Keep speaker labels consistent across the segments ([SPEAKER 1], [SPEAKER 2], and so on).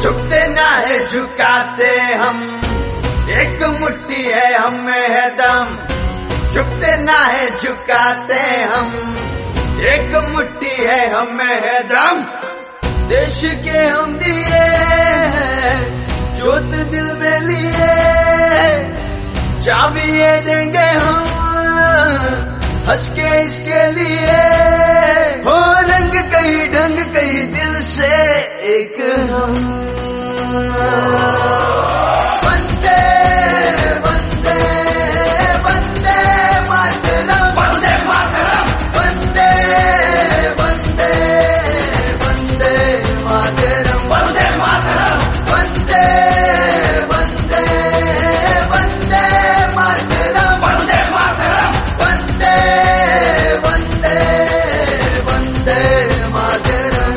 [SPEAKER 1] झुकते ना है झुकाते हम, एक मुट्ठी है हमें है दम। झुकते ना है झुकाते हम, एक मुट्ठी है हमें है दम। देश के हम दिए जोत दिल में लिए, चाबी ये देंगे हम हंस के इसके लिए। हो रंग कई ढंग कई दिल से एक हम। वंदे वंदे वंदे मातरम, वंदे मातरम, वंदे वंदे वंदे मातरम, वंदे मातरम, वंदे वंदे वंदे मातरम, वंदे मातरम, वंदे वंदे वंदे मातरम।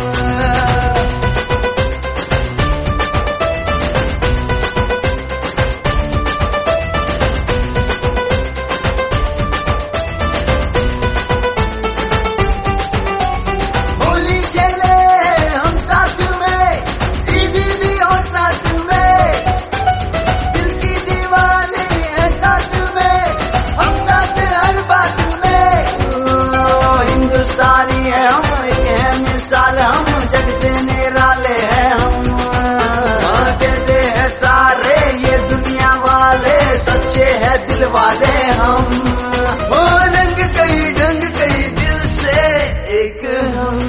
[SPEAKER 1] होली खेले हम साथ में, ईदी भी हो साथ में, दिल की दीवानी है साथ में, हम साथ हर बात में। हिंदुस्तानी है हम, एक है मिसाल हम, जग से निराले हैं हम। हाँ कहते हैं सारे ये दुनिया वाले, सच्चे हैं दिल वाले हम। हो रंग कई ढंग कई दिल से एक हम।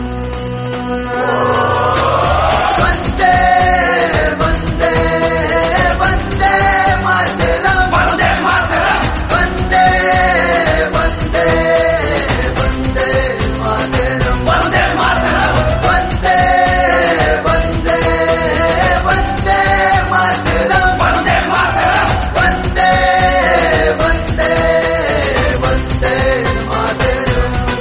[SPEAKER 1] वंदे वंदे वंदे मातरम, वंदे मातरम, वंदे वंदे वंदे मातरम, वंदे मातरम, वंदे वंदे वंदे मातरम, वंदे मातरम, वंदे वंदे वंदे मातरम।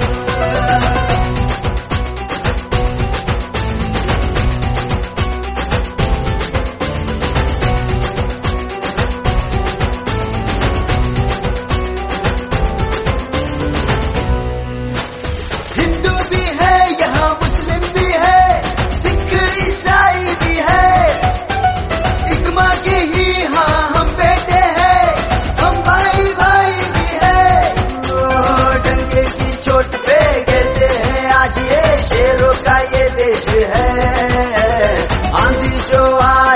[SPEAKER 1] हिंदू भी है यहाँ, मुस्लिम भी है, सिख ईसाई भी है, एक माँ के ही हाँ हम बेटे हैं, हम भाई भाई भी है। डंके की चोट पे कहते हैं आज ये शेरों का ये देश है। आंधी जो आ